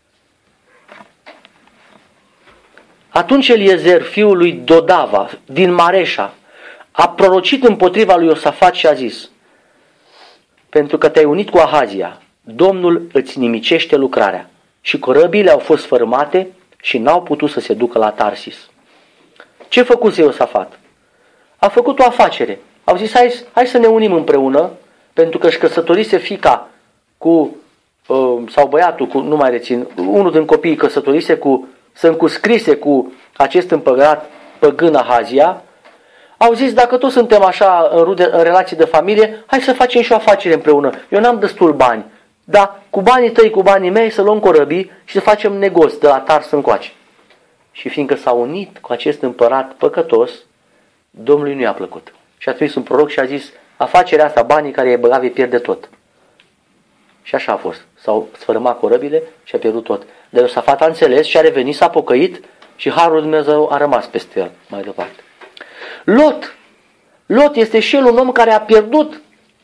Atunci Eliezer, fiul lui Dodava, din Mareșa, a prorocit împotriva lui Iosafat și a zis, pentru că te-ai unit cu Ahazia, Domnul îți nimicește lucrarea. Și corăbiile au fost fărâmate și n-au putut să se ducă la Tarsis. Ce făcuse Iosafat? A făcut o afacere. Au zis, hai, hai să ne unim împreună, pentru că își căsătorise fiica cu, sau băiatul, cu, nu mai rețin, unul din copiii căsătorise cu, să încuscrise cu acest împărat păgân Ahazia. Au zis, dacă toți suntem așa în, rude, în relații de familie, hai să facem și o afacere împreună. Eu n-am destul bani, dar cu banii tăi, cu banii mei, să luăm corăbii și să facem negoți de la Tars încoace. Și fiindcă s-a unit cu acest împărat păcătos, Domnului nu i-a plăcut. Și a trimis un proroc și a zis, afacerea asta, banii care i-ai băgat, vei pierde tot. Și așa a fost. S-au sfărâmat corăbile și a pierdut tot. Dar Iosafat a înțeles și a revenit, s-a pocăit și harul Dumnezeu a rămas peste el mai departe. Lot. Lot este și el un om care a pierdut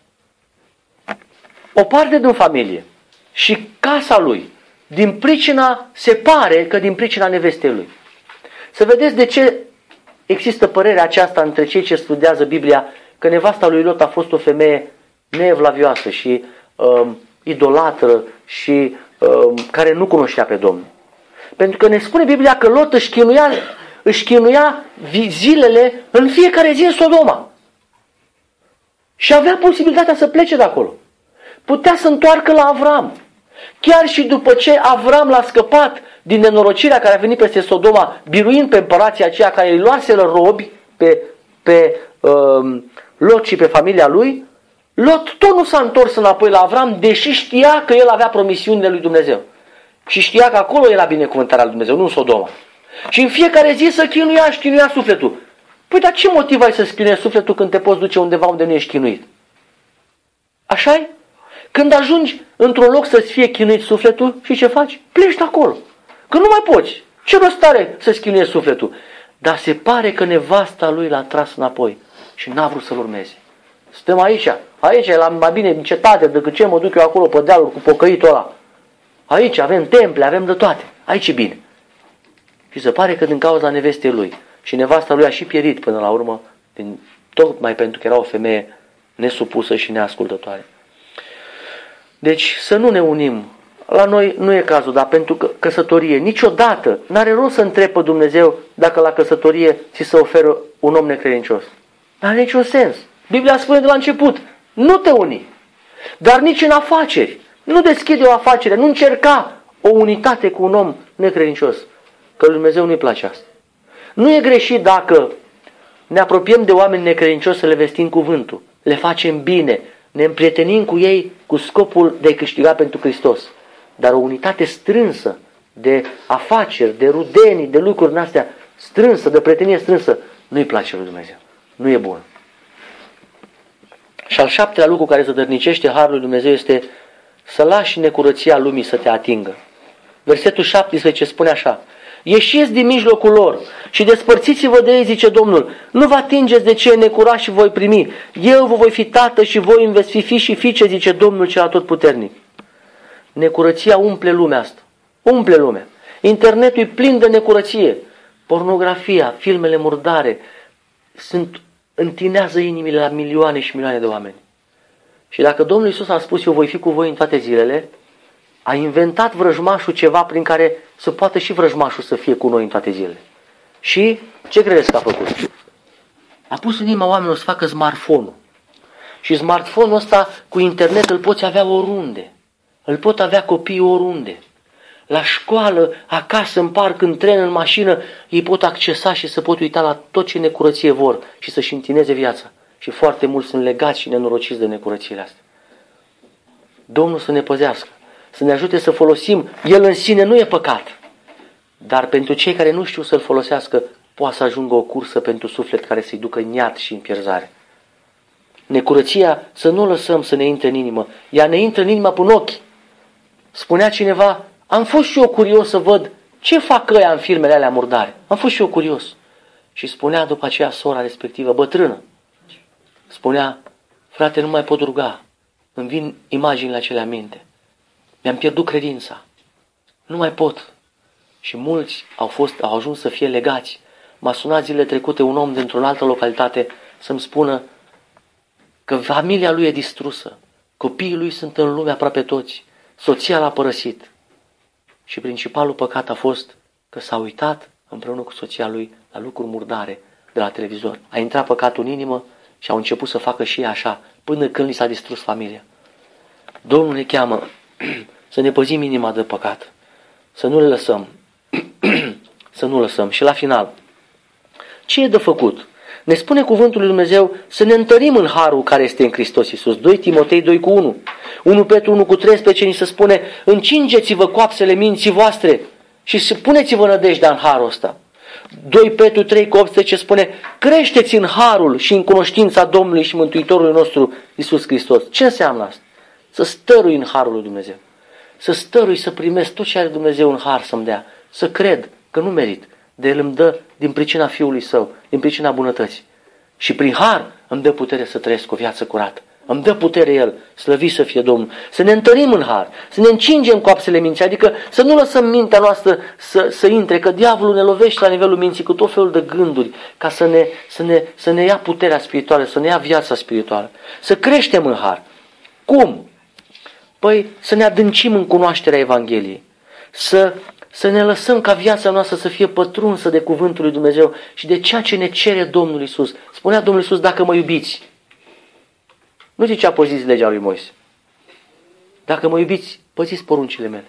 o parte din familie și casa lui. Din pricina, se pare că din pricina nevestei lui. Să vedeți de ce există părerea aceasta între cei ce studiază Biblia, că nevasta lui Lot a fost o femeie neevlavioasă și um, idolatră și um, care nu cunoștea pe Domnul. Pentru că ne spune Biblia că Lot își chinuia, își chinuia zilele în fiecare zi în Sodoma. Și avea posibilitatea să plece de acolo. Putea să întoarcă la Avram. Chiar și după ce Avram l-a scăpat din nenorocirea care a venit peste Sodoma, biruind pe împărația aceea care îi luaseră robi pe, pe um, Lot și pe familia lui, Lot tot nu s-a întors înapoi la Avram, deși știa că el avea promisiunile lui Dumnezeu. Și știa că acolo era binecuvântarea lui Dumnezeu, nu în Sodoma. Și în fiecare zi să chinuia, își chinuia sufletul. Păi dar ce motiv ai să-ți chinuiești sufletul când te poți duce undeva unde nu ești chinuit? Așa-i? Când ajungi într-un loc să-ți fie chinuit sufletul, și ce faci? Pleci de acolo. Că nu mai poți. Ce rost are să-ți chinuiești sufletul? Dar se pare că nevasta lui l-a tras înapoi și n-a vrut să-l urmeze. Stăm aici. Aici e la mai bine în cetate decât ce mă duc eu acolo pe dealuri cu pocăitul ăla. Aici avem temple, avem de toate. Aici e bine. Și se pare că din cauza nevestei lui. Și nevasta lui a și pierit până la urmă, din, tocmai pentru că era o femeie nesupusă și neascultătoare. Deci să nu ne unim. La noi nu e cazul, dar pentru că căsătorie niciodată n-are rost să întrebi pe Dumnezeu dacă la căsătorie ți se oferă un om necredincios. N-are niciun sens. Biblia spune de la început, nu te uni. Dar nici în afaceri. Nu deschide o afacere, nu încerca o unitate cu un om necredincios. Că lui Dumnezeu nu-i place asta. Nu e greșit dacă ne apropiem de oameni necredincioși să le vestim cuvântul. Le facem bine, ne împrietenim cu ei cu scopul de a câștiga pentru Hristos. Dar o unitate strânsă de afaceri, de rudenii, de lucruri în astea strânsă, de prietenie strânsă, nu-i place lui Dumnezeu. nu e bună. Și al șaptelea lucru care zădărnicește harul lui Dumnezeu este să lași necurăția lumii să te atingă. Versetul șaptesprezece spune așa: ieșiți din mijlocul lor și despărțiți-vă de ei, zice Domnul. Nu vă atingeți de cei necurați și voi primi. Eu vă voi fi tată și voi îmi veți fi fi și fiice, zice Domnul cel atotputernic. Necurăția umple lumea asta. Umple lumea. Internetul e plin de necurăție. Pornografia, filmele murdare sunt, întinează inimile la milioane și milioane de oameni. Și dacă Domnul Iisus a spus eu voi fi cu voi în toate zilele, a inventat vrăjmașul ceva prin care să poată și vrăjmașul să fie cu noi în toate zilele. Și ce credeți că a făcut? A pus în inima oamenilor să facă smartphone-ul. Și smartphone-ul ăsta cu internet îl poți avea oriunde. Îl pot avea copiii oriunde. La școală, acasă, în parc, în tren, în mașină, ei pot accesa și să pot uita la tot ce necurăție vor și să-și întineze viața. Și foarte mulți sunt legați și nenorociți de necurățiile astea. Domnul să ne păzească, să ne ajute să folosim. El în sine nu e păcat, dar pentru cei care nu știu să-l folosească, poate să ajungă o cursă pentru suflet care să-i ducă în iad și în pierzare. Necurăția să nu o lăsăm să ne intre în inimă. Ea ne intră în inimă până ochi. Spunea cineva, am fost și eu curios să văd ce fac ăia în filmele alea murdare. Am fost și eu curios. Și spunea după aceea sora respectivă, bătrână, spunea, frate, nu mai pot ruga. Îmi vin imaginile acelea în minte. Mi-am pierdut credința. Nu mai pot. Și mulți au, fost, au ajuns să fie legați. M-a sunat zilele trecute un om dintr-o altă localitate să-mi spună că familia lui e distrusă. Copiii lui sunt în lume aproape toți. Soția l-a părăsit. Și principalul păcat a fost că s-a uitat împreună cu soția lui la lucruri murdare de la televizor. A intrat păcatul în inimă și au început să facă și ei așa, până când li s-a distrus familia. Domnul ne cheamă să ne păzim inima de păcat, să nu le lăsăm, să nu lăsăm. Și la final, ce e de făcut? Ne spune cuvântul lui Dumnezeu să ne întărim în harul care este în Hristos Iisus. doi Timotei doi cu unu. unu Petru unu cu treisprezece ni se spune, încingeți-vă coapsele minții voastre și puneți-vă nădejdea în harul ăsta. doi Petru trei cu optsprezece spune, creșteți în harul și în cunoștința Domnului și Mântuitorului nostru Iisus Hristos. Ce înseamnă asta? Să stărui în harul lui Dumnezeu. Să stărui să primesc tot ce are Dumnezeu în har să-mi dea. Să cred că nu merit, de El îmi dă din pricina Fiului Său, din pricina bunătății. Și prin har îmi dă putere să trăiesc o viață curată. Îmi dă putere El, slăvit să fie Domnul. Să ne întărim în har, să ne încingem coapsele minții, adică să nu lăsăm mintea noastră să, să intre, că diavolul ne lovește la nivelul minții cu tot felul de gânduri, ca să ne, să, ne, să ne ia puterea spirituală, să ne ia viața spirituală. Să creștem în har. Cum? Păi să ne adâncim în cunoașterea Evangheliei. Să, să ne lăsăm ca viața noastră să fie pătrunsă de cuvântul lui Dumnezeu și de ceea ce ne cere Domnul Iisus. Spunea Domnul Iisus, dacă mă iubiți, nu zicea păziți legea lui Moise. Dacă mă iubiți, păziți poruncile mele.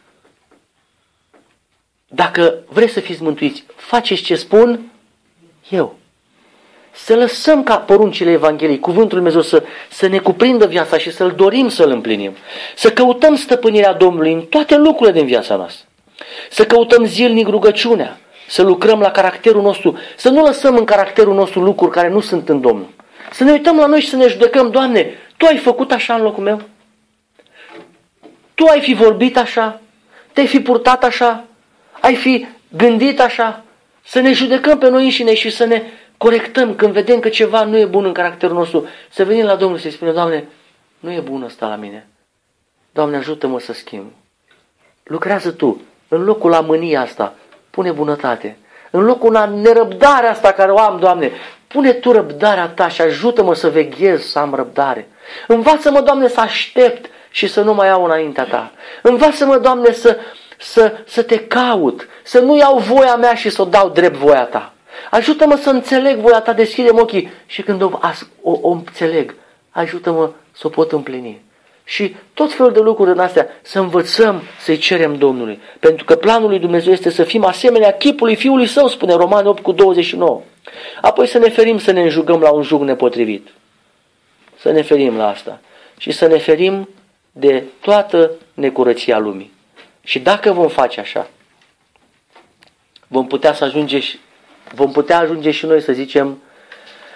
Dacă vreți să fiți mântuiți, faceți ce spun eu. Să lăsăm ca poruncile Evangheliei, cuvântul lui Dumnezeu să, să ne cuprindă viața și să-L dorim să-L împlinim. Să căutăm stăpânirea Domnului în toate lucrurile din viața noastră. Să căutăm zilnic rugăciunea, să lucrăm la caracterul nostru, să nu lăsăm în caracterul nostru lucruri care nu sunt în Domnul. Să ne uităm la noi și să ne judecăm, Doamne, Tu ai făcut așa în locul meu? Tu ai fi vorbit așa? Te-ai fi purtat așa? Ai fi gândit așa? Să ne judecăm pe noi înșine și să ne corectăm când vedem că ceva nu e bun în caracterul nostru. Să venim la Domnul și să-i spunem, Doamne, nu e bun ăsta la mine. Doamne, ajută-mă să schimb. Lucrează Tu. În locul la mânia asta, pune bunătate. În locul la nerăbdarea asta care o am, Doamne, pune Tu răbdarea Ta și ajută-mă să veghez, să am răbdare. Învață-mă, Doamne, să aștept și să nu mai iau înaintea Ta. Învață-mă, Doamne, să, să, să Te caut, să nu iau voia mea și să o dau drept voia Ta. Ajută-mă să înțeleg voia Ta, deschide-mi ochii și când o, o, o înțeleg, ajută-mă să o pot împlini. Și tot felul de lucruri în astea, să învățăm să-i cerem Domnului. Pentru că planul lui Dumnezeu este să fim asemenea chipului Fiului Său, spune Romani opt cu douăzeci și nouă. Apoi să ne ferim să ne înjugăm la un jug nepotrivit. Să ne ferim la asta. Și să ne ferim de toată necurăția lumii. Și dacă vom face așa, vom putea să ajunge și, vom putea ajunge și noi să zicem,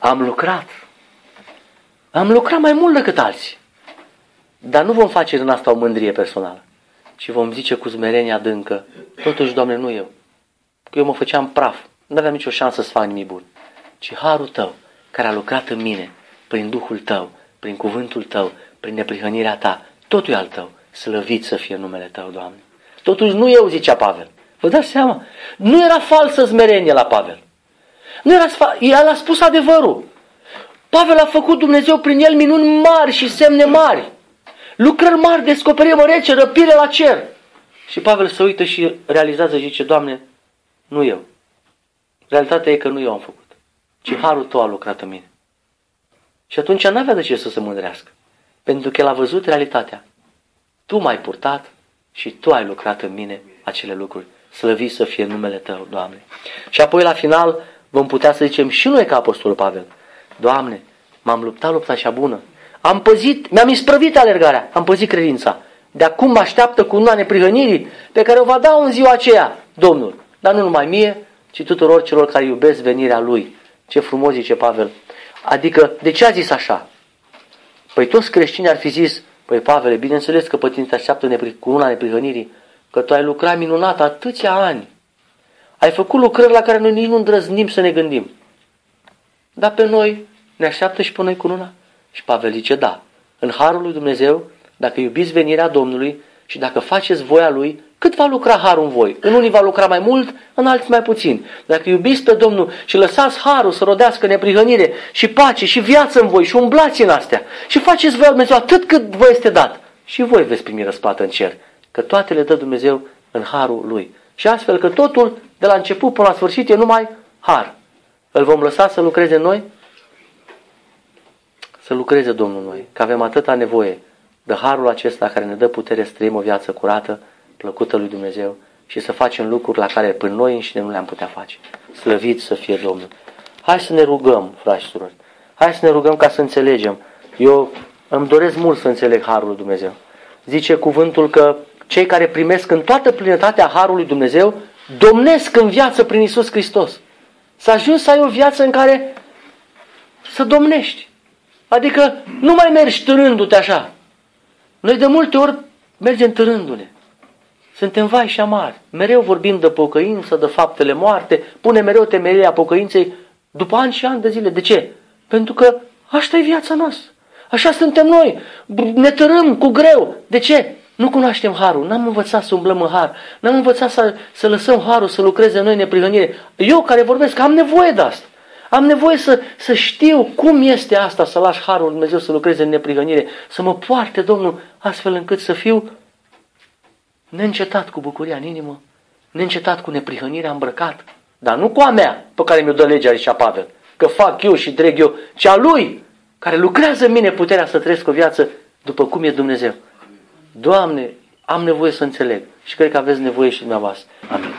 Am lucrat. Am lucrat mai mult decât alții. Dar nu vom face în asta o mândrie personală, ci vom zice cu smerenie adâncă, totuși, Doamne, nu eu. Că eu mă făceam praf, nu aveam nicio șansă să fac nimic bun. Ci harul Tău, care a lucrat în mine, prin Duhul Tău, prin cuvântul Tău, prin neprihănirea Ta, totul e al Tău, slăvit să fie numele Tău, Doamne. Totuși nu eu, zicea Pavel. Vă dați seama? Nu era falsă smerenie la Pavel. Nu era fa- el a spus adevărul. Pavel a făcut Dumnezeu prin el minuni mari și semne mari. Lucrări mari, descoperire mărețe, răpire la cer. Și Pavel se uită și realizează și zice, Doamne, nu eu. Realitatea e că nu eu am făcut, ci harul Tău a lucrat în mine. Și atunci n-avea de ce să se mândrească. Pentru că el a văzut realitatea. Tu m-ai purtat și Tu ai lucrat în mine acele lucruri. Slăvit să fie numele Tău, Doamne. Și apoi la final vom putea să zicem și noi ca Apostolul Pavel, Doamne, m-am luptat lupta cea bună. Am păzit, mi-am isprăvit alergarea, am păzit credința. De acum mă așteaptă cu una neprihănirii pe care o va da în ziua aceea Domnul. Dar nu numai mie, ci tuturor celor care iubesc venirea Lui. Ce frumos zice Pavel. Adică, de ce a zis așa? Păi toți creștinii ar fi zis, păi Pavele, bineînțeles că pe tine te așteaptă cu una neprihănirii, că tu ai lucrat minunat atâția ani. Ai făcut lucrări la care noi nici nu îndrăznim să ne gândim. Dar pe noi ne așteaptă și pe noi cu una? Și Pavel zice, da, în harul lui Dumnezeu, dacă iubiți venirea Domnului și dacă faceți voia Lui, cât va lucra harul în voi? În unii va lucra mai mult, în alții mai puțin. Dacă iubiți pe Domnul și lăsați harul să rodească neprihănire și pace și viață în voi și umblați în astea și faceți voia lui Dumnezeu atât cât vă este dat, și voi veți primi răsplată în cer, că toate le dă Dumnezeu în harul Lui. Și astfel că totul, de la început până la sfârșit, e numai har. Îl vom lăsa să lucreze în noi? Să lucreze Domnul în noi, că avem atâta nevoie de harul acesta care ne dă putere să trăim o viață curată, plăcută lui Dumnezeu și să facem lucruri la care până noi înșine nu le-am putea face. Slăvit să fie Domnul. Hai să ne rugăm, frați și surori. Hai să ne rugăm ca să înțelegem. Eu îmi doresc mult să înțeleg harul lui Dumnezeu. Zice cuvântul că cei care primesc în toată plinătatea harului lui Dumnezeu domnesc în viață prin Iisus Hristos. Să ajungi să ai o viață în care să domnești. Adică nu mai mergi târându-te așa. Noi de multe ori mergem târându-ne. Suntem vai și amari. Mereu vorbim de pocăință, de faptele moarte, pune mereu temelia pocăinței după ani și ani de zile. De ce? Pentru că asta e viața noastră. Așa suntem noi. Ne târâm cu greu. De ce? Nu cunoaștem harul. N-am învățat să umblăm în har. N-am învățat să, să lăsăm harul să lucreze în noi neprihănire. Eu care vorbesc am nevoie de asta. Am nevoie să, să știu cum este asta, să lași harul lui Dumnezeu să lucreze în neprihănire, să mă poarte Domnul astfel încât să fiu neîncetat cu bucuria în inimă, neîncetat cu neprihănirea îmbrăcat, dar nu cu a mea, pe care mi-o dă legea, zicea Pavel, că fac eu și dreg eu, ci a Lui, care lucrează în mine puterea să trăiesc o viață după cum e Dumnezeu. Doamne, am nevoie să înțeleg și cred că aveți nevoie și dumneavoastră. Amin.